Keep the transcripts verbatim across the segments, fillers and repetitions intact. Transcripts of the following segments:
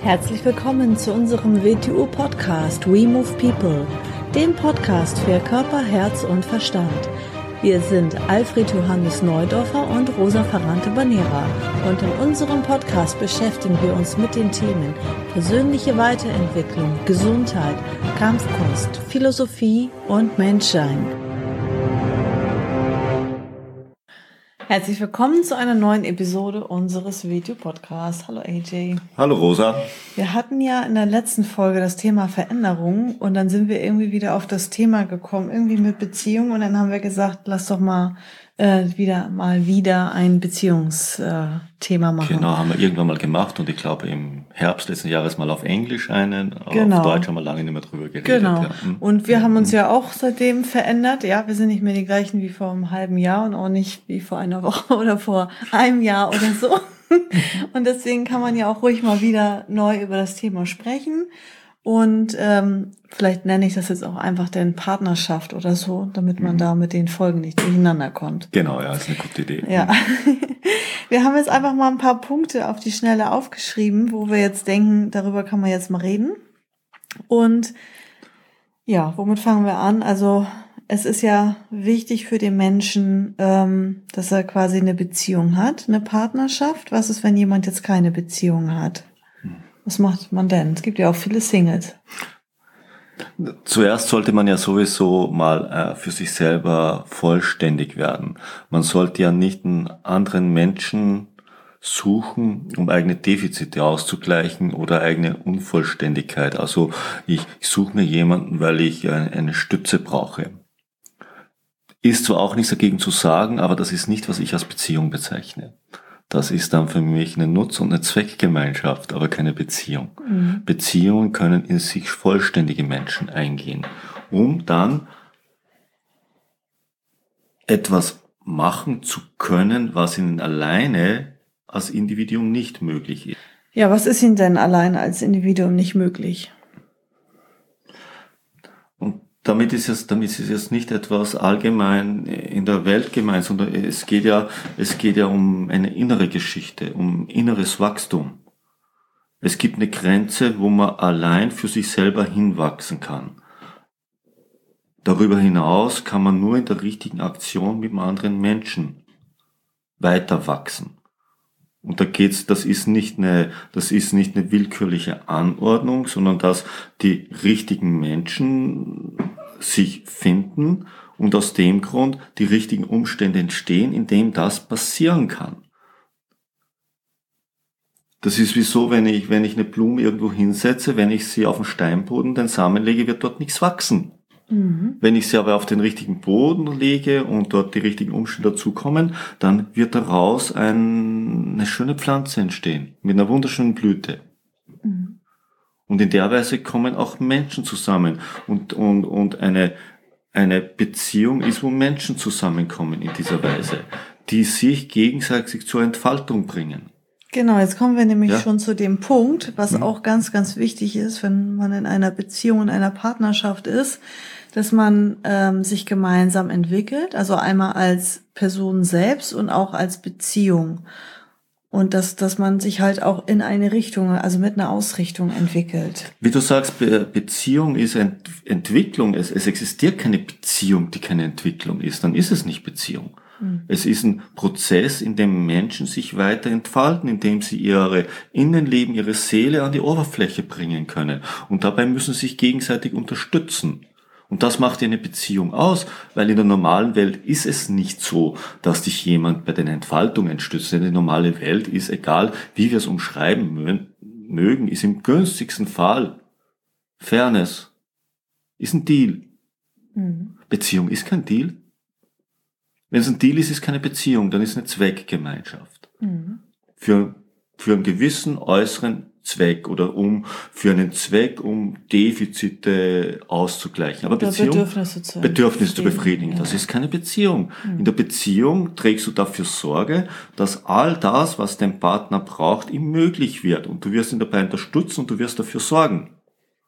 Herzlich willkommen zu unserem W T U-Podcast We Move People, dem Podcast für Körper, Herz und Verstand. Wir sind Alfred Johannes Neudorfer und Rosa Ferrante-Banera und in unserem Podcast beschäftigen wir uns mit den Themen persönliche Weiterentwicklung, Gesundheit, Kampfkunst, Philosophie und Menschsein. Herzlich willkommen zu einer neuen Episode unseres Video-Podcasts. Hallo A J. Hallo Rosa. Wir hatten ja in der letzten Folge das Thema Veränderung und dann sind wir irgendwie wieder auf das Thema gekommen, irgendwie mit Beziehung und dann haben wir gesagt, lass doch mal äh, wieder mal wieder ein Beziehungsthema äh, machen. Genau, haben wir irgendwann mal gemacht und ich glaube im Herbst letzten Jahres mal auf Englisch einen, genau. Auf Deutsch haben wir lange nicht mehr drüber geredet. Genau. Ja. Und wir haben uns ja auch seitdem verändert. Ja, wir sind nicht mehr die gleichen wie vor einem halben Jahr und auch nicht wie vor einer Woche oder vor einem Jahr oder so. Und deswegen kann man ja auch ruhig mal wieder neu über das Thema sprechen. Und ähm, vielleicht nenne ich das jetzt auch einfach denn Partnerschaft oder so, damit man mhm. da mit den Folgen nicht durcheinander kommt. Genau, ja, ist eine gute Idee. Ja. Wir haben jetzt einfach mal ein paar Punkte auf die Schnelle aufgeschrieben, wo wir jetzt denken, darüber kann man jetzt mal reden. Und ja, womit fangen wir an? Also es ist ja wichtig für den Menschen, ähm, dass er quasi eine Beziehung hat, eine Partnerschaft. Was ist, wenn jemand jetzt keine Beziehung hat? Was macht man denn? Es gibt ja auch viele Singles. Zuerst sollte man ja sowieso mal äh, für sich selber vollständig werden. Man sollte ja nicht einen anderen Menschen suchen, um eigene Defizite auszugleichen oder eigene Unvollständigkeit. Also ich, ich suche mir jemanden, weil ich äh, eine Stütze brauche. Ist zwar auch nichts dagegen zu sagen, aber das ist nicht, was ich als Beziehung bezeichne. Das ist dann für mich eine Nutz- und eine Zweckgemeinschaft, aber keine Beziehung. Mhm. Beziehungen können in sich vollständige Menschen eingehen, um dann etwas machen zu können, was ihnen alleine als Individuum nicht möglich ist. Ja, was ist ihnen denn alleine als Individuum nicht möglich? Und damit ist es, damit ist es jetzt nicht etwas allgemein in der Welt gemeint, sondern es geht ja, es geht ja um eine innere Geschichte, um inneres Wachstum. Es gibt eine Grenze, wo man allein für sich selber hinwachsen kann. Darüber hinaus kann man nur in der richtigen Aktion mit einem anderen Menschen weiter wachsen. Und da geht's, das ist nicht eine, das ist nicht eine willkürliche Anordnung, sondern dass die richtigen Menschen sich finden und aus dem Grund die richtigen Umstände entstehen, in dem das passieren kann. Das ist wie so, wenn ich, wenn ich eine Blume irgendwo hinsetze, wenn ich sie auf den Steinboden, den Samen lege, wird dort nichts wachsen. Mhm. Wenn ich sie aber auf den richtigen Boden lege und dort die richtigen Umstände dazukommen, dann wird daraus ein, eine schöne Pflanze entstehen, mit einer wunderschönen Blüte. Mhm. Und in der Weise kommen auch Menschen zusammen. Und, und, und eine, eine Beziehung ist, wo Menschen zusammenkommen in dieser Weise, die sich gegenseitig zur Entfaltung bringen. Genau, jetzt kommen wir nämlich ja? schon zu dem Punkt, was mhm. auch ganz, ganz wichtig ist, wenn man in einer Beziehung, in einer Partnerschaft ist, dass man ähm, sich gemeinsam entwickelt, also einmal als Person selbst und auch als Beziehung. Und dass, dass man sich halt auch in eine Richtung, also mit einer Ausrichtung entwickelt. Wie du sagst, Be- Beziehung ist Ent- Entwicklung. Es, es existiert keine Beziehung, die keine Entwicklung ist. Dann ist es nicht Beziehung. Mhm. Es ist ein Prozess, in dem Menschen sich weiter entfalten, in dem sie ihre Innenleben, ihre Seele an die Oberfläche bringen können. Und dabei müssen sie sich gegenseitig unterstützen. Und das macht ja eine Beziehung aus, weil in der normalen Welt ist es nicht so, dass dich jemand bei den Entfaltungen stützt. Denn die normale Welt ist, egal wie wir es umschreiben mögen, ist im günstigsten Fall Fairness, ist ein Deal. Mhm. Beziehung ist kein Deal. Wenn es ein Deal ist, ist keine Beziehung, dann ist es eine Zweckgemeinschaft. Mhm. Für, für einen gewissen äußeren Zweck oder um für einen Zweck, um Defizite auszugleichen. Aber oder Beziehung, Bedürfnisse zu, Bedürfnisse zu befriedigen. Ja. Das ist keine Beziehung. Mhm. In der Beziehung trägst du dafür Sorge, dass all das, was dein Partner braucht, ihm möglich wird. Und du wirst ihn dabei unterstützen und du wirst dafür sorgen.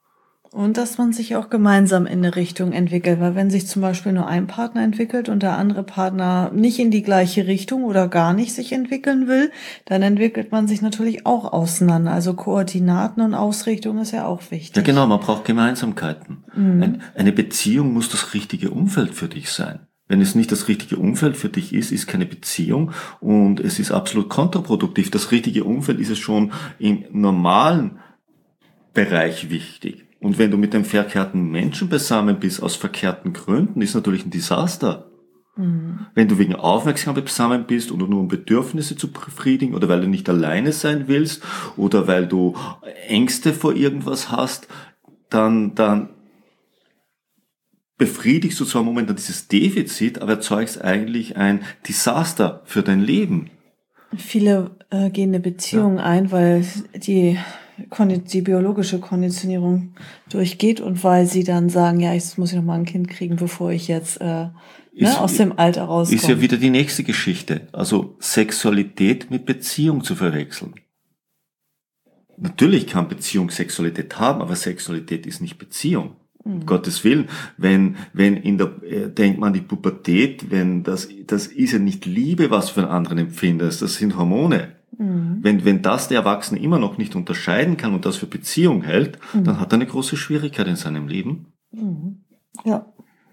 Und dass man sich auch gemeinsam in eine Richtung entwickelt, weil wenn sich zum Beispiel nur ein Partner entwickelt und der andere Partner nicht in die gleiche Richtung oder gar nicht sich entwickeln will, dann entwickelt man sich natürlich auch auseinander. Also Koordinaten und Ausrichtung ist ja auch wichtig. Ja genau, man braucht Gemeinsamkeiten. Mhm. Ein, eine Beziehung muss das richtige Umfeld für dich sein. Wenn es nicht das richtige Umfeld für dich ist, ist keine Beziehung und es ist absolut kontraproduktiv. Das richtige Umfeld ist es schon im normalen Bereich wichtig. Und wenn du mit einem verkehrten Menschen beisammen bist, aus verkehrten Gründen, ist natürlich ein Desaster. Mhm. Wenn du wegen Aufmerksamkeit beisammen bist oder nur um Bedürfnisse zu befriedigen oder weil du nicht alleine sein willst oder weil du Ängste vor irgendwas hast, dann, dann befriedigst du zwar momentan dieses Defizit, aber erzeugst eigentlich ein Desaster für dein Leben. Viele äh, gehen eine Beziehung ja. ein, weil die die biologische Konditionierung durchgeht und weil sie dann sagen, ja, jetzt muss ich noch mal ein Kind kriegen, bevor ich jetzt äh, ist, ne, aus dem Alter rauskomme. Ist ja wieder die nächste Geschichte. Also Sexualität mit Beziehung zu verwechseln. Natürlich kann Beziehung Sexualität haben, aber Sexualität ist nicht Beziehung. Mhm. Um Gottes Willen, wenn, wenn in der, äh, denkt man die Pubertät, wenn das, das ist ja nicht Liebe, was du für einen anderen empfindest, das sind Hormone. Mhm. Wenn, wenn das der Erwachsene immer noch nicht unterscheiden kann und das für Beziehung hält, mhm. dann hat er eine große Schwierigkeit in seinem Leben. Mhm. Ja.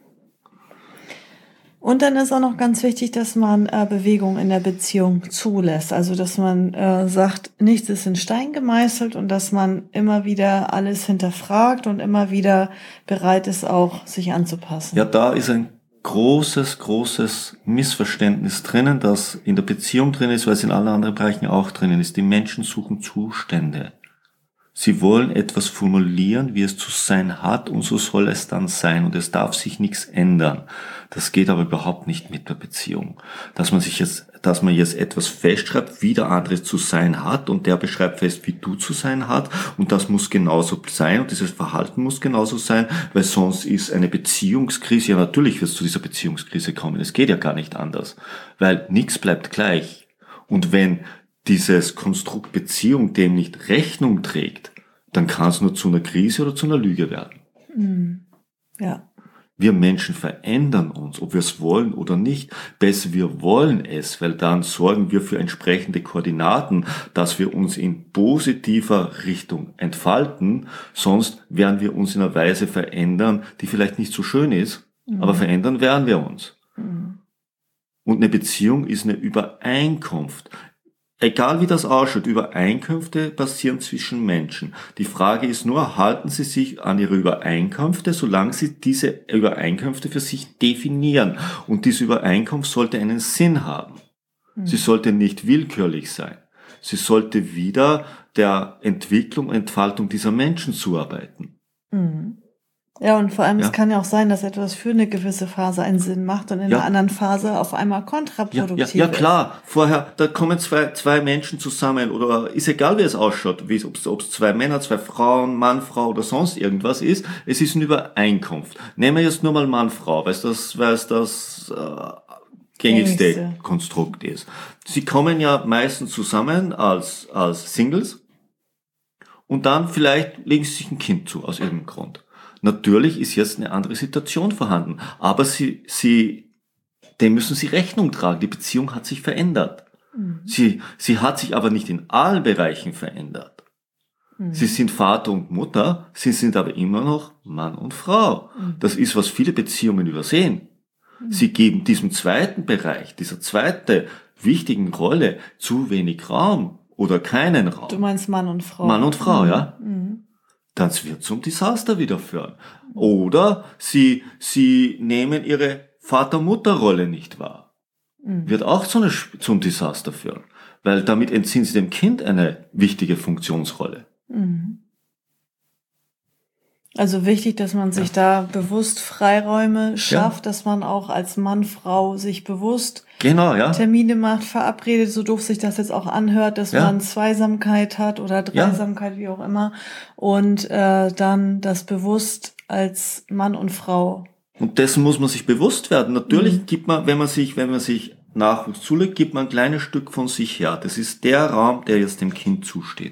Und dann ist auch noch ganz wichtig, dass man äh, Bewegung in der Beziehung zulässt. Also, dass man äh, sagt, nichts ist in Stein gemeißelt und dass man immer wieder alles hinterfragt und immer wieder bereit ist, auch sich anzupassen. Ja, da ist ein großes, großes Missverständnis drinnen, das in der Beziehung drin ist, weil es in allen anderen Bereichen auch drinnen ist. Die Menschen suchen Zustände. Sie wollen etwas formulieren, wie es zu sein hat, und so soll es dann sein, und es darf sich nichts ändern. Das geht aber überhaupt nicht mit der Beziehung. Dass man sich jetzt, dass man jetzt etwas festschreibt, wie der andere zu sein hat, und der beschreibt fest, wie du zu sein hat, und das muss genauso sein, und dieses Verhalten muss genauso sein, weil sonst ist eine Beziehungskrise, ja natürlich wird es zu dieser Beziehungskrise kommen, es geht ja gar nicht anders, weil nichts bleibt gleich. Und wenn dieses Konstrukt Beziehung dem nicht Rechnung trägt, dann kann es nur zu einer Krise oder zu einer Lüge werden. Mhm. Ja. Wir Menschen verändern uns, ob wir es wollen oder nicht. Besser, wir wollen es, weil dann sorgen wir für entsprechende Koordinaten, dass wir uns in positiver Richtung entfalten. Sonst werden wir uns in einer Weise verändern, die vielleicht nicht so schön ist, mhm. aber verändern werden wir uns. Mhm. Und eine Beziehung ist eine Übereinkunft. Egal wie das ausschaut, Übereinkünfte passieren zwischen Menschen. Die Frage ist nur, halten sie sich an ihre Übereinkünfte, solange sie diese Übereinkünfte für sich definieren. Und diese Übereinkunft sollte einen Sinn haben. Mhm. Sie sollte nicht willkürlich sein. Sie sollte wieder der Entwicklung und Entfaltung dieser Menschen zuarbeiten. Mhm. Ja, und vor allem, ja. es kann ja auch sein, dass etwas für eine gewisse Phase einen Sinn macht und in ja. einer anderen Phase auf einmal kontraproduktiv ja, ja, ja, klar. Ist. Vorher, da kommen zwei, zwei Menschen zusammen, oder ist egal, wie es ausschaut, wie es, ob es zwei Männer, zwei Frauen, Mann, Frau oder sonst irgendwas ist. Es ist eine Übereinkunft. Nehmen wir jetzt nur mal Mann, Frau, weil es das, weil es das äh, gängigste Gängigste. Konstrukt ist. Sie kommen ja meistens zusammen als, als Singles und dann vielleicht legen sie sich ein Kind zu, aus irgendeinem Grund. Natürlich ist jetzt eine andere Situation vorhanden, aber sie, sie, dem müssen sie Rechnung tragen. Die Beziehung hat sich verändert. Mhm. Sie, sie hat sich aber nicht in allen Bereichen verändert. Mhm. Sie sind Vater und Mutter, sie sind aber immer noch Mann und Frau. Mhm. Das ist, was viele Beziehungen übersehen. Mhm. Sie geben diesem zweiten Bereich, dieser zweiten wichtigen Rolle zu wenig Raum oder keinen Raum. Du meinst Mann und Frau. Mann und Frau, mhm. ja. Mhm. Das wird zum Desaster wieder führen. Oder sie, sie nehmen ihre Vater-Mutter-Rolle nicht wahr. Mhm. Wird auch zu einer, zum Desaster führen. Weil damit entziehen sie dem Kind eine wichtige Funktionsrolle. Mhm. Also wichtig, dass man sich ja. da bewusst Freiräume schafft, ja. dass man auch als Mann, Frau sich bewusst genau, ja. Termine macht, verabredet, so doof sich das jetzt auch anhört, dass ja. man Zweisamkeit hat oder Dreisamkeit, ja. wie auch immer, und äh, dann das bewusst als Mann und Frau. Und dessen muss man sich bewusst werden. Natürlich mhm. gibt man, wenn man sich, wenn man sich Nachwuchs zulegt, gibt man ein kleines Stück von sich her. Das ist der Raum, der jetzt dem Kind zusteht.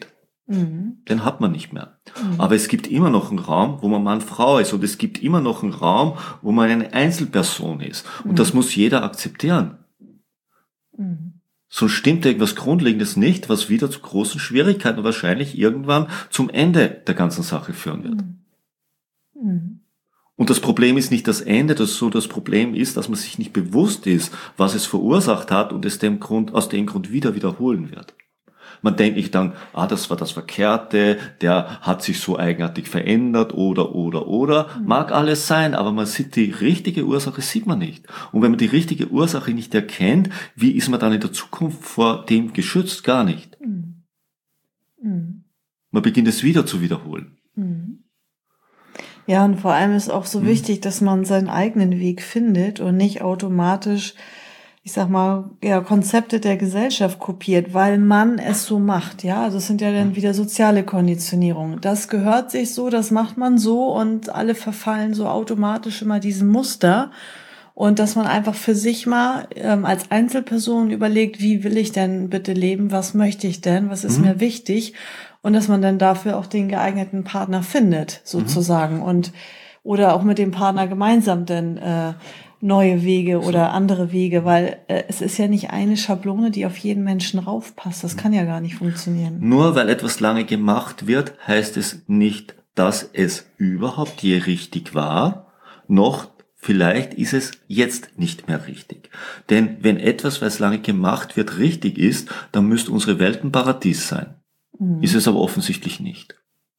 Mhm. Den hat man nicht mehr. Mhm. Aber es gibt immer noch einen Raum, wo man Mann-Frau ist. Und es gibt immer noch einen Raum, wo man eine Einzelperson ist. Und Mhm. das muss jeder akzeptieren. Mhm. Sonst stimmt irgendwas Grundlegendes nicht, was wieder zu großen Schwierigkeiten und wahrscheinlich irgendwann zum Ende der ganzen Sache führen wird. Mhm. Und das Problem ist nicht das Ende, das so das Problem ist, dass man sich nicht bewusst ist, was es verursacht hat und es dem Grund, aus dem Grund wieder wiederholen wird. Man denkt nicht dann, ah, das war das Verkehrte, der hat sich so eigenartig verändert oder, oder, oder. Mhm. Mag alles sein, aber man sieht die richtige Ursache, sieht man nicht. Und wenn man die richtige Ursache nicht erkennt, wie ist man dann in der Zukunft vor dem geschützt? Gar nicht. Mhm. Mhm. Man beginnt es wieder zu wiederholen. Mhm. Ja, und vor allem ist auch so mhm. wichtig, dass man seinen eigenen Weg findet und nicht automatisch, ich sag mal, ja, Konzepte der Gesellschaft kopiert, weil man es so macht, ja. Also es sind ja dann wieder soziale Konditionierungen. Das gehört sich so, das macht man so und alle verfallen so automatisch immer diesem Muster. Und dass man einfach für sich mal ähm, als Einzelperson überlegt, wie will ich denn bitte leben, was möchte ich denn, was ist mhm. mir wichtig? Und dass man dann dafür auch den geeigneten Partner findet, sozusagen. Mhm. Und oder auch mit dem Partner gemeinsam dann äh, neue Wege oder andere Wege, weil äh, es ist ja nicht eine Schablone, die auf jeden Menschen raufpasst. Das kann ja gar nicht funktionieren. Nur weil etwas lange gemacht wird, heißt es nicht, dass es überhaupt je richtig war, noch vielleicht ist es jetzt nicht mehr richtig. Denn wenn etwas, weil es lange gemacht wird, richtig ist, dann müsste unsere Welt ein Paradies sein. Mhm. Ist es aber offensichtlich nicht.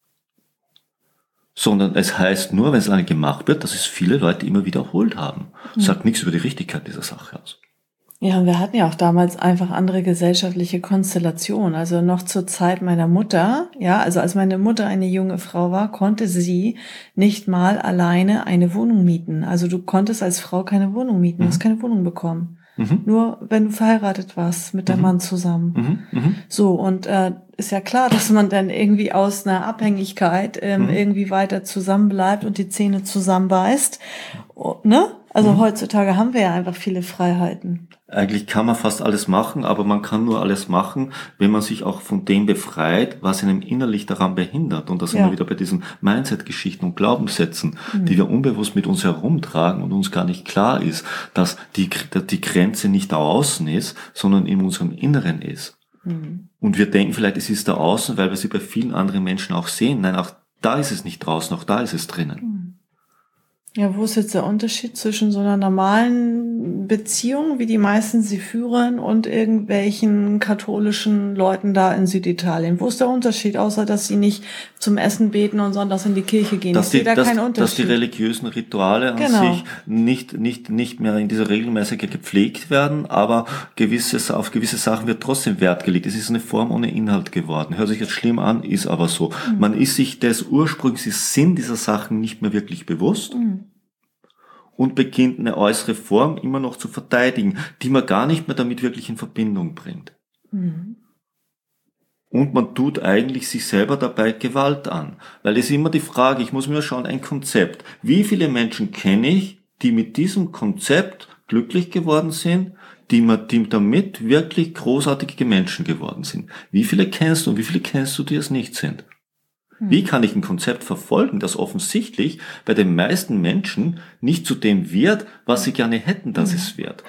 Sondern es heißt nur, wenn es lange gemacht wird, dass es viele Leute immer wiederholt haben. Das sagt nichts über die Richtigkeit dieser Sache aus. Ja, und wir hatten ja auch damals einfach andere gesellschaftliche Konstellationen. Also noch zur Zeit meiner Mutter, ja, also als meine Mutter eine junge Frau war, konnte sie nicht mal alleine eine Wohnung mieten. Also du konntest als Frau keine Wohnung mieten, du hast keine Wohnung bekommen. Mhm. Nur wenn du verheiratet warst mit deinem mhm. Mann zusammen. Mhm. Mhm. So, und äh, ist ja klar, dass man dann irgendwie aus einer Abhängigkeit ähm, mhm. irgendwie weiter zusammenbleibt und die Zähne zusammenbeißt. Oh, ne? Also mhm. heutzutage haben wir ja einfach viele Freiheiten. Eigentlich kann man fast alles machen, aber man kann nur alles machen, wenn man sich auch von dem befreit, was einem innerlich daran behindert. Und da sind ja. wir wieder bei diesen Mindset-Geschichten und Glaubenssätzen, mhm. die wir unbewusst mit uns herumtragen und uns gar nicht klar ist, dass die, die Grenze nicht da außen ist, sondern in unserem Inneren ist. Mhm. Und wir denken vielleicht, es ist da außen, weil wir sie bei vielen anderen Menschen auch sehen. Nein, auch da ist es nicht draußen, auch da ist es drinnen. Mhm. Ja, wo ist jetzt der Unterschied zwischen so einer normalen Beziehung, wie die meisten sie führen, und irgendwelchen katholischen Leuten da in Süditalien? Wo ist der Unterschied, außer dass sie nicht zum Essen beten und sonntags in die Kirche gehen? Dass ich sehe da dass, keinen Unterschied. Dass die religiösen Rituale an genau. sich nicht, nicht, nicht mehr in dieser Regelmäßigkeit gepflegt werden, aber gewisse, auf gewisse Sachen wird trotzdem Wert gelegt. Es ist eine Form ohne Inhalt geworden. Hört sich jetzt schlimm an, ist aber so. Mhm. Man ist sich des ursprünglichen Sinn dieser Sachen nicht mehr wirklich bewusst. Mhm. Und beginnt eine äußere Form immer noch zu verteidigen, die man gar nicht mehr damit wirklich in Verbindung bringt. Mhm. Und man tut eigentlich sich selber dabei Gewalt an. Weil es ist immer die Frage, ich muss mir schauen, ein Konzept. Wie viele Menschen kenne ich, die mit diesem Konzept glücklich geworden sind, die, die damit wirklich großartige Menschen geworden sind? Wie viele kennst du und wie viele kennst du, die es nicht sind? Wie kann ich ein Konzept verfolgen, das offensichtlich bei den meisten Menschen nicht zu dem wird, was sie gerne hätten, dass mhm. es wird?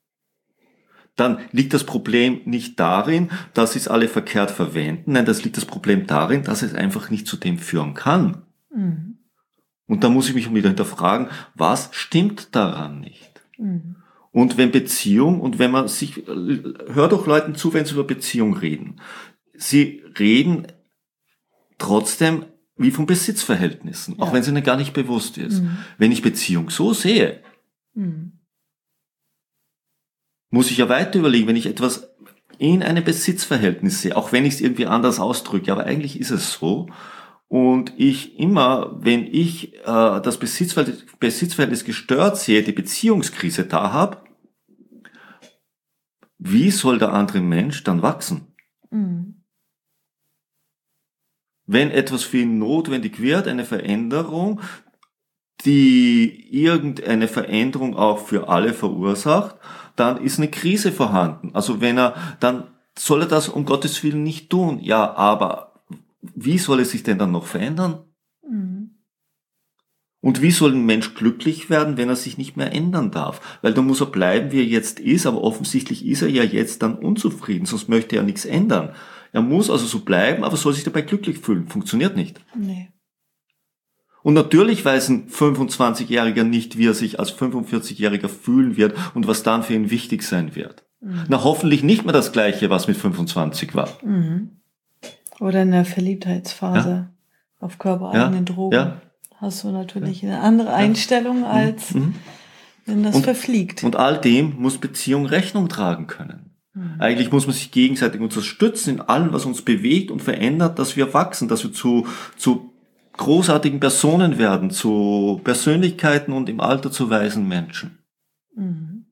Dann liegt das Problem nicht darin, dass sie es alle verkehrt verwenden. Nein, das liegt das Problem darin, dass es einfach nicht zu dem führen kann. Mhm. Und da muss ich mich wieder hinterfragen, was stimmt daran nicht? Mhm. Und wenn Beziehung, und wenn man sich, hör doch Leuten zu, wenn sie über Beziehung reden. Sie reden trotzdem wie von Besitzverhältnissen, auch ja. wenn es ihnen gar nicht bewusst ist. Mhm. Wenn ich Beziehung so sehe, mhm. muss ich ja weiter überlegen, wenn ich etwas in einem Besitzverhältnis sehe, auch wenn ich es irgendwie anders ausdrücke, aber eigentlich ist es so. Und ich immer, wenn ich äh, das Besitzverhältnis, Besitzverhältnis gestört sehe, die Beziehungskrise da habe, wie soll der andere Mensch dann wachsen? Mhm. Wenn etwas für ihn notwendig wird, eine Veränderung, die irgendeine Veränderung auch für alle verursacht, dann ist eine Krise vorhanden. Also wenn er, dann soll er das um Gottes Willen nicht tun. Ja, aber wie soll es sich denn dann noch verändern? Mhm. Und wie soll ein Mensch glücklich werden, wenn er sich nicht mehr ändern darf? Weil dann muss er bleiben, wie er jetzt ist, aber offensichtlich ist er ja jetzt dann unzufrieden, sonst möchte er nichts ändern. Er muss also so bleiben, aber soll sich dabei glücklich fühlen. Funktioniert nicht. Nee. Und natürlich weiß ein fünfundzwanzigjähriger nicht, wie er sich als fünfundvierzigjähriger fühlen wird und was dann für ihn wichtig sein wird. Mhm. Na, hoffentlich nicht mehr das Gleiche, was mit fünfundzwanzig war. Mhm. Oder in der Verliebtheitsphase ja? auf körpereigenen ja? Drogen. Ja? Hast du natürlich eine andere Einstellung, als mhm. wenn das und, verfliegt. Und all dem muss Beziehung Rechnung tragen können. Mhm. Eigentlich muss man sich gegenseitig unterstützen in allem, was uns bewegt und verändert, dass wir wachsen, dass wir zu, zu großartigen Personen werden, zu Persönlichkeiten und im Alter zu weisen Menschen. Mhm.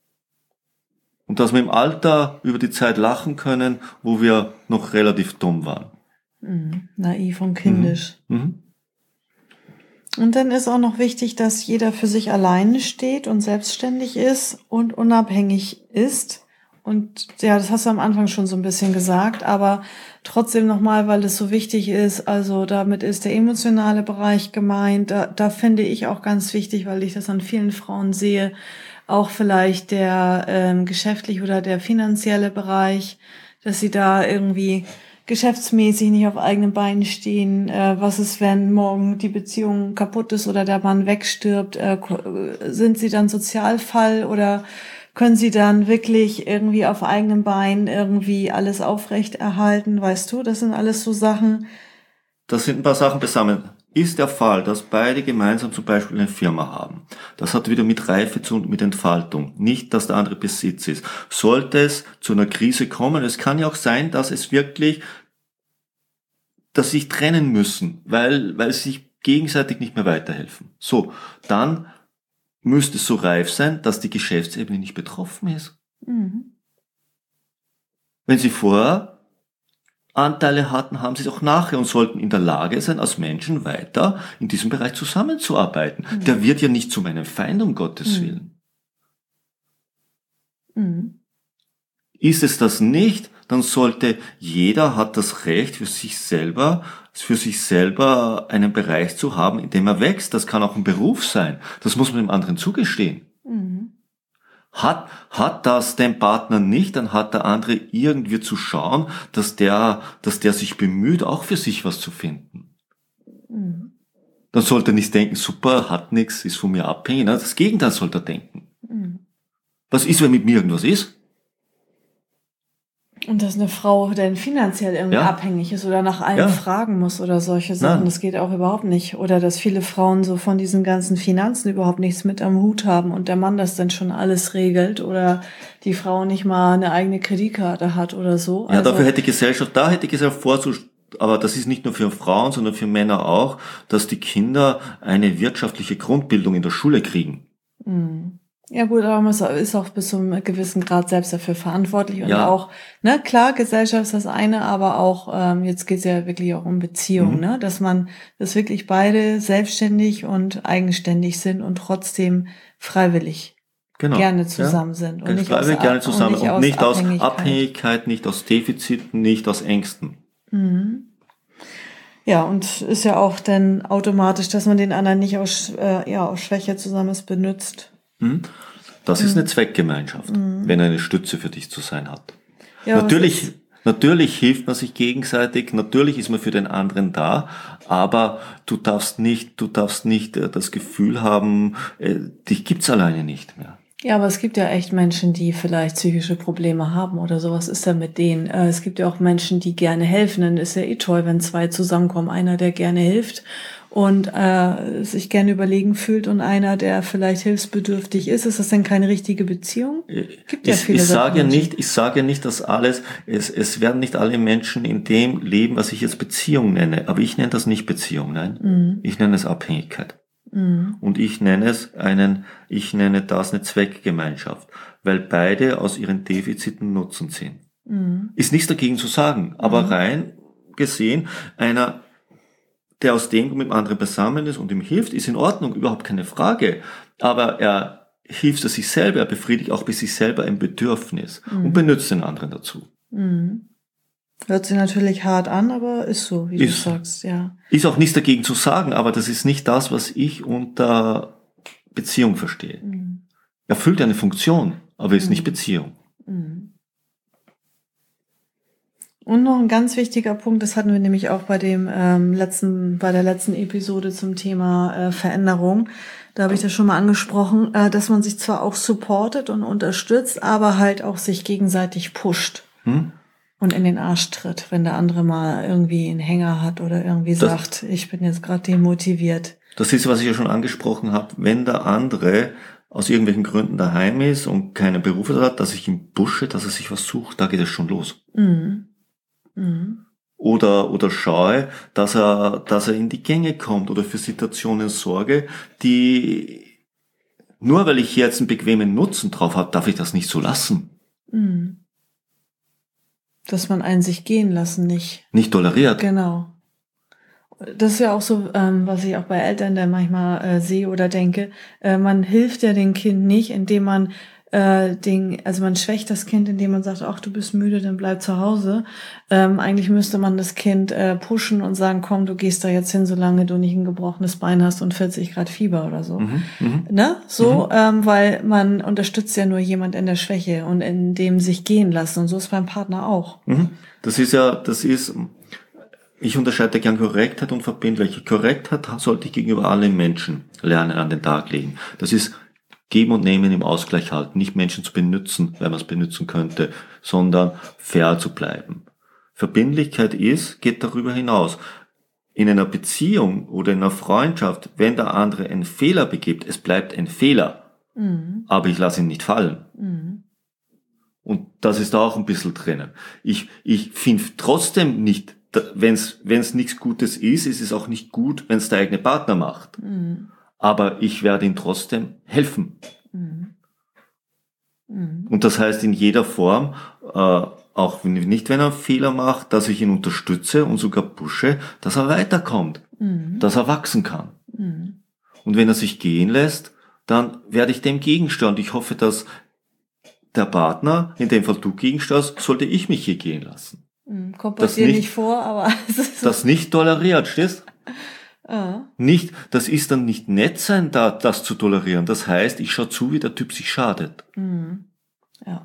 Und dass wir im Alter über die Zeit lachen können, wo wir noch relativ dumm waren. Mhm. Naiv und kindisch. Mhm. Mhm. Und dann ist auch noch wichtig, dass jeder für sich alleine steht und selbstständig ist und unabhängig ist. Und ja, das hast du am Anfang schon so ein bisschen gesagt, aber trotzdem nochmal, weil es so wichtig ist, also damit ist der emotionale Bereich gemeint. Da, da finde ich auch ganz wichtig, weil ich das an vielen Frauen sehe, auch vielleicht der ähm, geschäftliche oder der finanzielle Bereich, dass sie da irgendwie geschäftsmäßig nicht auf eigenen Beinen stehen. Äh, was ist, wenn morgen die Beziehung kaputt ist oder der Mann wegstirbt? Äh, sind sie dann Sozialfall oder können sie dann wirklich irgendwie auf eigenen Beinen irgendwie alles aufrechterhalten? Weißt du, das sind alles so Sachen. Das sind ein paar Sachen beisammen. Ist der Fall, dass beide gemeinsam zum Beispiel eine Firma haben. Das hat wieder mit Reife zu und mit Entfaltung. Nicht, dass der andere Besitz ist. Sollte es zu einer Krise kommen, es kann ja auch sein, dass es wirklich, dass sie sich trennen müssen, weil, weil sie sich gegenseitig nicht mehr weiterhelfen. So, dann müsste es so reif sein, dass die Geschäftsebene nicht betroffen ist. Mhm. Wenn sie vorher Anteile hatten, haben sie es auch nachher und sollten in der Lage sein, als Menschen weiter in diesem Bereich zusammenzuarbeiten. Mhm. Der wird ja nicht zu meinem Feind, um Gottes mhm. Willen. Mhm. Ist es das nicht, dann sollte jeder hat das Recht für sich selber, für sich selber einen Bereich zu haben, in dem er wächst. Das kann auch ein Beruf sein. Das muss man dem anderen zugestehen. Mhm. Hat, hat das den Partner nicht, dann hat der andere irgendwie zu schauen, dass der, dass der sich bemüht, auch für sich was zu finden. Mhm. Dann sollte er nicht denken, super, hat nichts, ist von mir abhängig. Das Gegenteil sollte er denken. Mhm. Was ist, wenn mit mir irgendwas ist? Und dass eine Frau denn finanziell irgendwie ja. abhängig ist oder nach allem ja. fragen muss oder solche Sachen, Nein. das geht auch überhaupt nicht. Oder dass viele Frauen so von diesen ganzen Finanzen überhaupt nichts mit am Hut haben und der Mann das dann schon alles regelt oder die Frau nicht mal eine eigene Kreditkarte hat oder so. Ja, also, dafür hätte die Gesellschaft, da hätte die Gesellschaft vorzustellen, aber das ist nicht nur für Frauen, sondern für Männer auch, dass die Kinder eine wirtschaftliche Grundbildung in der Schule kriegen. Mhm. Ja gut, aber man ist auch bis zu einem gewissen Grad selbst dafür verantwortlich und ja. auch, ne, klar, Gesellschaft ist das eine, aber auch, ähm, jetzt geht's ja wirklich auch um Beziehungen, mhm. ne, dass man, dass wirklich beide selbstständig und eigenständig sind und trotzdem freiwillig genau. gerne zusammen ja. sind. Und nicht freiwillig aus, gerne zusammen und nicht, und nicht aus Abhängigkeit. Abhängigkeit, nicht aus Defiziten, nicht aus Ängsten. Mhm. Ja, und ist ja auch dann automatisch, dass man den anderen nicht aus, äh, ja, aus Schwäche zusammen benutzt. Das ist eine Zweckgemeinschaft, mhm. wenn er eine Stütze für dich zu sein hat. Ja, natürlich, natürlich hilft man sich gegenseitig, natürlich ist man für den anderen da, aber du darfst nicht, du darfst nicht das Gefühl haben, dich gibt's alleine nicht mehr. Ja, aber es gibt ja echt Menschen, die vielleicht psychische Probleme haben oder sowas ist da mit denen. Es gibt ja auch Menschen, die gerne helfen. Dann ist ja eh toll, wenn zwei zusammenkommen. Einer, der gerne hilft und äh, sich gerne überlegen fühlt und einer, der vielleicht hilfsbedürftig ist. Ist das denn keine richtige Beziehung? Gibt ja ich, viele ich sage ja nicht, ich sage ja nicht, dass alles, es, es werden nicht alle Menschen in dem leben, was ich jetzt Beziehung nenne. Aber ich nenne das nicht Beziehung, nein. Mhm. Ich nenne es Abhängigkeit. Mhm. Und ich nenne es einen, ich nenne das eine Zweckgemeinschaft, weil beide aus ihren Defiziten Nutzen ziehen. Mhm. Ist nichts dagegen zu sagen, aber mhm. rein gesehen, einer, der aus dem mit dem anderen beisammen ist und ihm hilft, ist in Ordnung, überhaupt keine Frage. Aber er hilft sich selber, er befriedigt auch bei sich selber ein Bedürfnis mhm. und benutzt den anderen dazu. Mhm. Hört sich natürlich hart an, aber ist so, wie ist, du sagst, ja. Ist auch nichts dagegen zu sagen, aber das ist nicht das, was ich unter Beziehung verstehe. Mhm. Erfüllt eine Funktion, aber ist mhm. nicht Beziehung. Mhm. Und noch ein ganz wichtiger Punkt, das hatten wir nämlich auch bei dem ähm, letzten, bei der letzten Episode zum Thema äh, Veränderung. Da habe ich das schon mal angesprochen, äh, dass man sich zwar auch supportet und unterstützt, aber halt auch sich gegenseitig pusht hm? und in den Arsch tritt, wenn der andere mal irgendwie einen Hänger hat oder irgendwie das, sagt, ich bin jetzt gerade demotiviert. Das ist, was ich ja schon angesprochen habe, wenn der andere aus irgendwelchen Gründen daheim ist und keine Berufe hat, dass ich ihn pushe, dass er sich was sucht, da geht es schon los. Mhm. Mhm. Oder, oder schaue, dass er, dass er in die Gänge kommt oder für Situationen sorge, die, nur weil ich jetzt einen bequemen Nutzen drauf habe, darf ich das nicht so lassen. Mhm. Dass man einen sich gehen lassen nicht. Nicht toleriert. Genau. Das ist ja auch so, ähm, was ich auch bei Eltern dann manchmal äh, sehe oder denke, äh, man hilft ja dem Kind nicht, indem man äh, den, also man schwächt das Kind, indem man sagt, ach, du bist müde, dann bleib zu Hause. Ähm, eigentlich müsste man das Kind äh, pushen und sagen, komm, du gehst da jetzt hin, solange du nicht ein gebrochenes Bein hast und vierzig Grad Fieber oder so. Mhm, ne? So, mhm. ähm, weil man unterstützt ja nur jemand in der Schwäche und in dem sich gehen lassen. Und so ist beim Partner auch. Mhm. Das ist ja, das ist, ich unterscheide gern Korrektheit und Verbindlichkeit. Korrektheit sollte ich gegenüber allen Menschen lernen, an den Tag legen. Das ist Geben und Nehmen im Ausgleich halten, nicht Menschen zu benutzen, weil man es benutzen könnte, sondern fair zu bleiben. Verbindlichkeit ist, geht darüber hinaus. In einer Beziehung oder in einer Freundschaft, wenn der andere einen Fehler begibt, es bleibt ein Fehler, mhm. aber ich lasse ihn nicht fallen. Mhm. Und das ist da auch ein bisschen drinnen. Ich, ich finde trotzdem nicht, wenn es wenn es nichts Gutes ist, ist es auch nicht gut, wenn es der eigene Partner macht. Mhm. Aber ich werde ihm trotzdem helfen. Mhm. Mhm. Und das heißt in jeder Form, äh, auch nicht wenn er einen Fehler macht, dass ich ihn unterstütze und sogar pushe, dass er weiterkommt, mhm. dass er wachsen kann. Mhm. Und wenn er sich gehen lässt, dann werde ich dem gegensteuern. Und ich hoffe, dass der Partner, in dem Fall du gegensteuerst, sollte ich mich hier gehen lassen. Mhm. Kommt bei dir nicht, nicht vor, aber es ist so. Das nicht toleriert, stehst? Ah. Nicht, das ist dann nicht nett sein, da, das zu tolerieren. Das heißt, ich schaue zu, wie der Typ sich schadet. Mhm. Ja.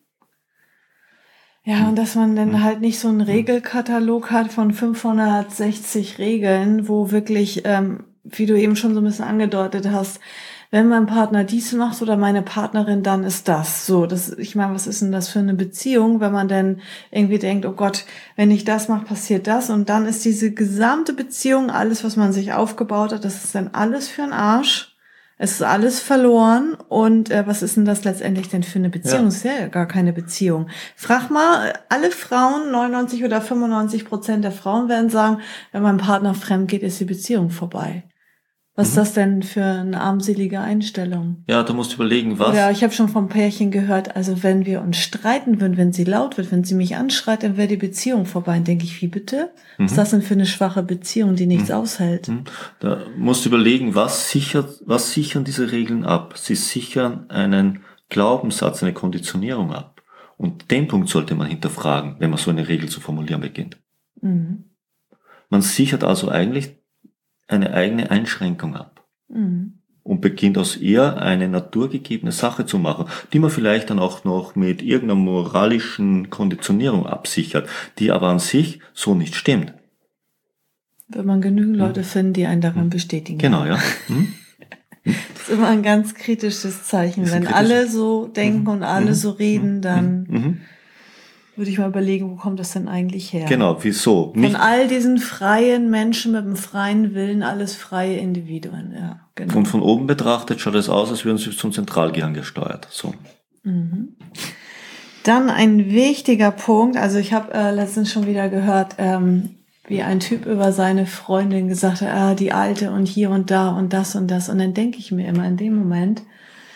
Ja, hm. und dass man dann hm. halt nicht so einen Regelkatalog hat von fünfhundertsechzig Regeln, wo wirklich, ähm, wie du eben schon so ein bisschen angedeutet hast, wenn mein Partner dies macht oder meine Partnerin, dann ist das so. Das, ich meine, was ist denn das für eine Beziehung, wenn man dann irgendwie denkt, oh Gott, wenn ich das mache, passiert das. Und dann ist diese gesamte Beziehung, alles, was man sich aufgebaut hat, das ist dann alles für den Arsch. Es ist alles verloren. Und äh, was ist denn das letztendlich denn für eine Beziehung? Es ja. ist ja gar keine Beziehung. Frag mal, alle Frauen, neunundneunzig oder fünfundneunzig Prozent der Frauen werden sagen, wenn mein Partner fremd geht, ist die Beziehung vorbei. Was mhm. ist das denn für eine armselige Einstellung? Ja, du musst überlegen, was... Oder ich habe schon vom Pärchen gehört, also wenn wir uns streiten würden, wenn sie laut wird, wenn sie mich anschreit, dann wäre die Beziehung vorbei. Dann denke ich, wie bitte? Mhm. Was ist das denn für eine schwache Beziehung, die nichts mhm. aushält? Mhm. Da musst du überlegen, was sichert, was sichern diese Regeln ab? Sie sichern einen Glaubenssatz, eine Konditionierung ab. Und den Punkt sollte man hinterfragen, wenn man so eine Regel zu formulieren beginnt. Mhm. Man sichert also eigentlich eine eigene Einschränkung ab mhm. und beginnt aus ihr eine naturgegebene Sache zu machen, die man vielleicht dann auch noch mit irgendeiner moralischen Konditionierung absichert, die aber an sich so nicht stimmt. Wenn man genügend Leute mhm. findet, die einen daran bestätigen. Genau, ja. Mhm. Das ist immer ein ganz kritisches Zeichen. Wenn kritisch. alle so denken mhm. und alle mhm. so reden, dann... Mhm. würde ich mal überlegen, wo kommt das denn eigentlich her? Genau, wieso? Nicht von all diesen freien Menschen mit einem freien Willen, alles freie Individuen, ja, genau. Und von oben betrachtet schaut es aus, als würden sie zum Zentralgehirn gesteuert. So. Mhm. Dann ein wichtiger Punkt, also ich habe äh, letztens schon wieder gehört, ähm, wie ein Typ über seine Freundin gesagt hat, ah, die Alte und hier und da und das und das. Und dann denke ich mir immer in dem Moment,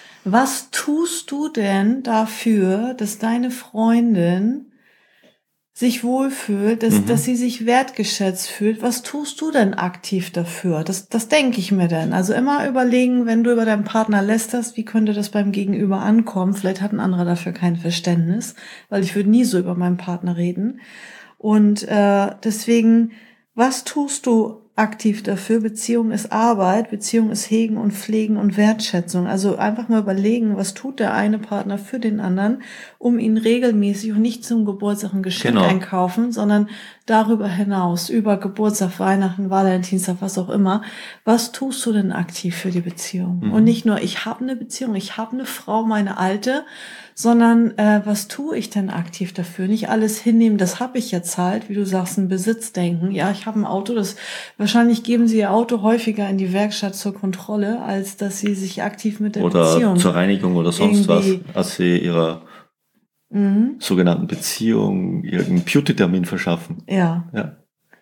was tust du denn dafür, dass deine Freundin sich wohlfühlt, dass, Mhm. dass sie sich wertgeschätzt fühlt. Was tust du denn aktiv dafür? Das, das denke ich mir dann. Also immer überlegen, wenn du über deinen Partner lästerst, wie könnte das beim Gegenüber ankommen? Vielleicht hat ein anderer dafür kein Verständnis, weil ich würde nie so über meinen Partner reden. Und äh, deswegen, was tust du aktiv dafür? Beziehung ist Arbeit, Beziehung ist Hegen und Pflegen und Wertschätzung. Also einfach mal überlegen, was tut der eine Partner für den anderen, um ihn regelmäßig und nicht zum Geburtstag ein Geschenk Genau. einkaufen, sondern darüber hinaus, über Geburtstag, Weihnachten, Valentinstag, was auch immer. Was tust du denn aktiv für die Beziehung? Mhm. Und nicht nur, ich habe eine Beziehung, ich habe eine Frau, meine alte, sondern äh, was tue ich denn aktiv dafür? Nicht alles hinnehmen, das habe ich jetzt halt, wie du sagst, ein Besitzdenken. Ja, ich habe ein Auto, das wahrscheinlich geben sie ihr Auto häufiger in die Werkstatt zur Kontrolle, als dass sie sich aktiv mit der Oder Beziehung zur Reinigung oder sonst irgendwie- was, als sie ihrer Mhm. sogenannten Beziehung irgendeinen Beauty-Termin verschaffen. Ja, Ja.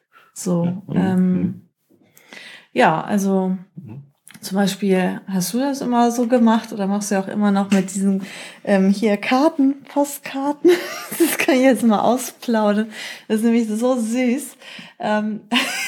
so. Mhm. Ähm, ja, also Mhm. zum Beispiel, hast du das immer so gemacht oder machst du auch immer noch mit diesen ähm, hier Karten, Postkarten? Das kann ich jetzt mal ausplaudern. Das ist nämlich so süß. Ähm,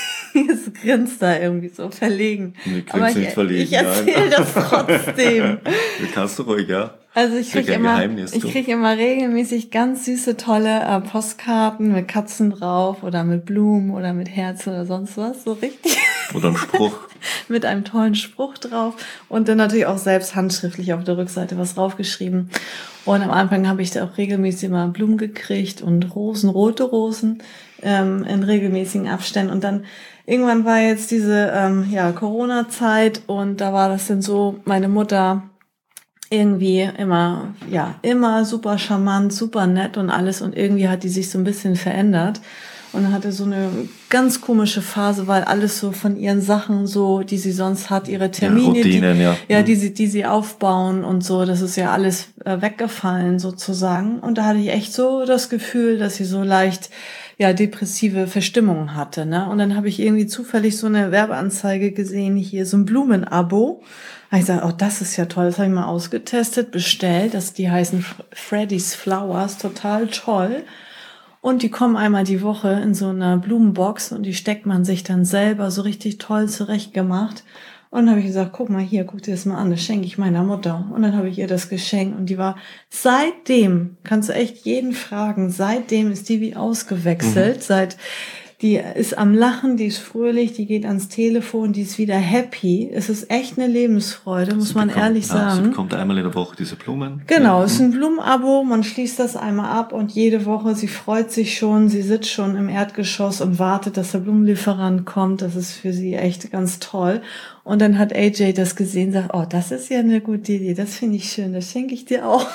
jetzt grinst da irgendwie so verlegen. Nee, grinst Aber ich, nicht verlegen, ich erzähle nein. das trotzdem. Du kannst du ruhig, ja. Also ich Krieg kriege ein immer, Geheimnis, ich du. kriege immer regelmäßig ganz süße, tolle äh, Postkarten mit Katzen drauf oder mit Blumen oder mit Herzen oder sonst was, so richtig. Oder ein Spruch. Mit einem tollen Spruch drauf und dann natürlich auch selbst handschriftlich auf der Rückseite was draufgeschrieben. Und am Anfang habe ich da auch regelmäßig immer Blumen gekriegt und Rosen, rote Rosen ähm, in regelmäßigen Abständen. Und dann irgendwann war jetzt diese ähm, ja Corona-Zeit und da war das dann so, meine Mutter irgendwie immer, ja, immer super charmant, super nett und alles und irgendwie hat die sich so ein bisschen verändert und hatte so eine ganz komische Phase, weil alles so von ihren Sachen so, die sie sonst hat, ihre Termine, Ja, Routinen, die, ja. ja, Mhm. die sie, die sie aufbauen und so, das ist ja alles äh, weggefallen sozusagen und da hatte ich echt so das Gefühl, dass sie so leicht ja depressive Verstimmung hatte, ne? Und dann habe ich irgendwie zufällig so eine Werbeanzeige gesehen, hier so ein Blumenabo. Da hab ich gesagt, oh, das ist ja toll, das habe ich mal ausgetestet, bestellt, das, die heißen Freddy's Flowers, total toll. Und die kommen einmal die Woche in so einer Blumenbox und die steckt man sich dann selber so richtig toll zurechtgemacht. Und dann habe ich gesagt, guck mal hier, guck dir das mal an, das schenke ich meiner Mutter. Und dann habe ich ihr das geschenkt und die war, seitdem, kannst du echt jeden fragen, seitdem ist die wie ausgewechselt, mhm. seit, die ist am Lachen, die ist fröhlich, die geht ans Telefon, die ist wieder happy. Es ist echt eine Lebensfreude, muss Sie man bekommt, ehrlich ja, sagen. Sie bekommt einmal in der Woche diese Blumen. Genau, ja. es ist ein Blumenabo, man schließt das einmal ab und jede Woche, sie freut sich schon, sie sitzt schon im Erdgeschoss und wartet, dass der Blumenlieferant kommt. Das ist für sie echt ganz toll. Und dann hat A J das gesehen, sagt, oh, das ist ja eine gute Idee, das finde ich schön, das schenke ich dir auch.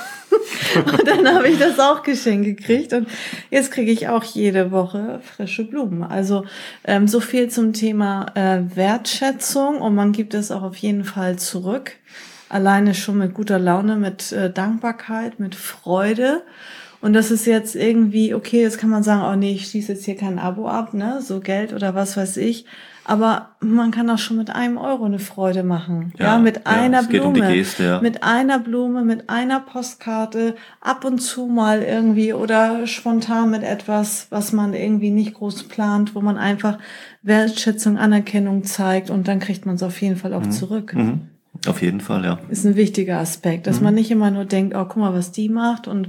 Und dann habe ich das auch geschenkt gekriegt und jetzt kriege ich auch jede Woche frische Blumen. Also ähm, so viel zum Thema äh, Wertschätzung und man gibt es auch auf jeden Fall zurück. Alleine schon mit guter Laune, mit äh, Dankbarkeit, mit Freude. Und das ist jetzt irgendwie, okay, jetzt kann man sagen, oh nee, ich schließe jetzt hier kein Abo ab, ne, so Geld oder was weiß ich. Aber man kann auch schon mit einem Euro eine Freude machen. Ja, ja mit ja, einer es geht Blume. Um die Geste, ja. Mit einer Blume, mit einer Postkarte, ab und zu mal irgendwie oder spontan mit etwas, was man irgendwie nicht groß plant, wo man einfach Wertschätzung, Anerkennung zeigt und dann kriegt man es auf jeden Fall auch mhm. zurück. Mhm. Auf jeden Fall, ja. Ist ein wichtiger Aspekt, dass mhm. man nicht immer nur denkt, oh, guck mal, was die macht und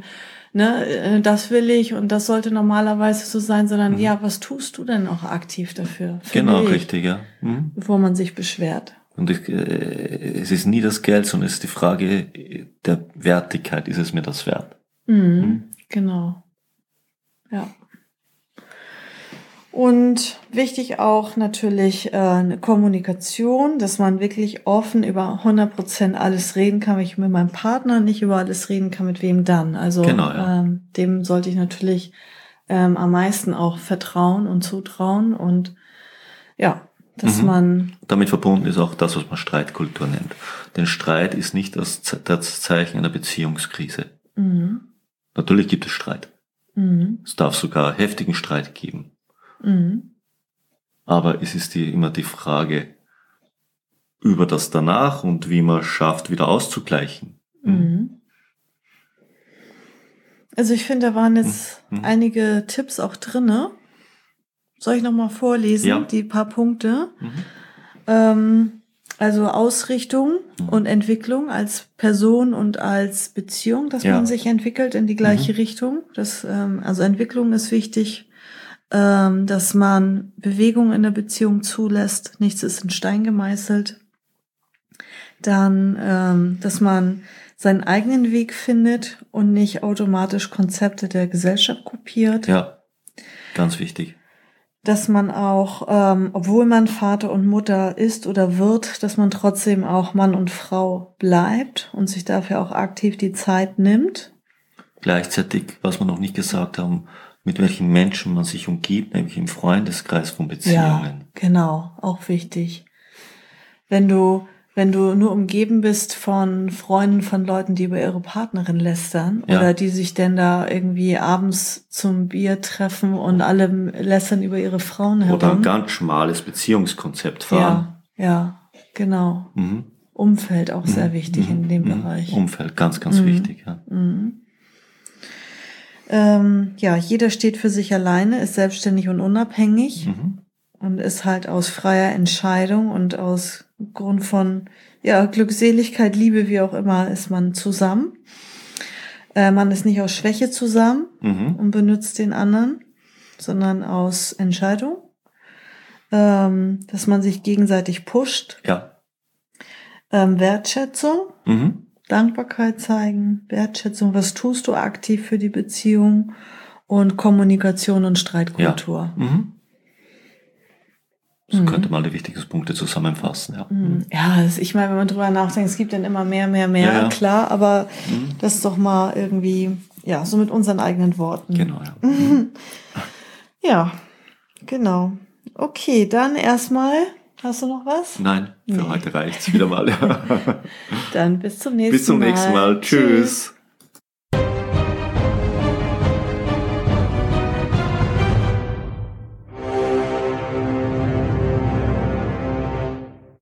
ne, das will ich und das sollte normalerweise so sein, sondern mhm. ja, was tust du denn auch aktiv dafür? Genau, ich, richtig, ja. Mhm. Bevor man sich beschwert. Und ich, äh, es ist nie das Geld, sondern es ist die Frage der Wertigkeit, ist es mir das wert? Mhm. Mhm. Genau. Ja. Und wichtig auch natürlich äh, eine Kommunikation, dass man wirklich offen über hundert Prozent alles reden kann. Wenn ich mit meinem Partner nicht über alles reden kann, mit wem dann? Also genau, ja. ähm, dem sollte ich natürlich ähm, am meisten auch vertrauen und zutrauen. Und ja, dass mhm. man... Damit verbunden ist auch das, was man Streitkultur nennt. Denn Streit ist nicht das, das Zeichen einer Beziehungskrise. Mhm. Natürlich gibt es Streit. Mhm. Es darf sogar heftigen Streit geben. Mhm. Aber es ist die, immer die Frage über das danach und wie man schafft, wieder auszugleichen. Mhm. Also ich finde, da waren jetzt Mhm. einige Tipps auch drinne. Soll ich nochmal vorlesen, Ja. die paar Punkte? Mhm. Ähm, also Ausrichtung Mhm. und Entwicklung als Person und als Beziehung, dass Ja. man sich entwickelt in die gleiche Mhm. Richtung. Das, ähm, also Entwicklung ist wichtig, ähm, dass man Bewegung in der Beziehung zulässt. Nichts ist in Stein gemeißelt. Dann, ähm, dass man seinen eigenen Weg findet und nicht automatisch Konzepte der Gesellschaft kopiert. Ja, ganz wichtig. Dass man auch, ähm, obwohl man Vater und Mutter ist oder wird, dass man trotzdem auch Mann und Frau bleibt und sich dafür auch aktiv die Zeit nimmt. Gleichzeitig, was wir noch nicht gesagt haben, mit welchen Menschen man sich umgibt, nämlich im Freundeskreis von Beziehungen. Ja, genau, auch wichtig. Wenn du, wenn du nur umgeben bist von Freunden, von Leuten, die über ihre Partnerin lästern, Ja. oder die sich denn da irgendwie abends zum Bier treffen und alle lästern über ihre Frauen herum. Oder ein ganz schmales Beziehungskonzept fahren. Ja, ja, genau. Mhm. Umfeld auch sehr Mhm. wichtig in dem Mhm. Bereich. Umfeld, ganz, ganz Mhm. wichtig. Ja. Mhm. Ähm, ja, jeder steht für sich alleine, ist selbstständig und unabhängig Mhm. und ist halt aus freier Entscheidung und aus Grund von ja Glückseligkeit, Liebe, wie auch immer, ist man zusammen. Äh, man ist nicht aus Schwäche zusammen Mhm. und benutzt den anderen, sondern aus Entscheidung, ähm, dass man sich gegenseitig pusht, Ja. ähm, Wertschätzung. Mhm. Dankbarkeit zeigen, Wertschätzung, was tust du aktiv für die Beziehung und Kommunikation und Streitkultur. Ja. Mhm. So Mhm. könnte man die wichtigsten Punkte zusammenfassen. Ja. Mhm. Ja, das, ich meine, wenn man drüber nachdenkt, es gibt dann immer mehr, mehr, mehr, Ja, ja. klar, aber Mhm. das ist doch mal irgendwie, ja, so mit unseren eigenen Worten. Genau, ja. Mhm. Ja, genau. Okay, dann erstmal, hast du noch was? Nein, für Nee. heute reicht's wieder mal. Ja. Dann bis zum nächsten Mal. Bis zum nächsten Mal. Tschüss.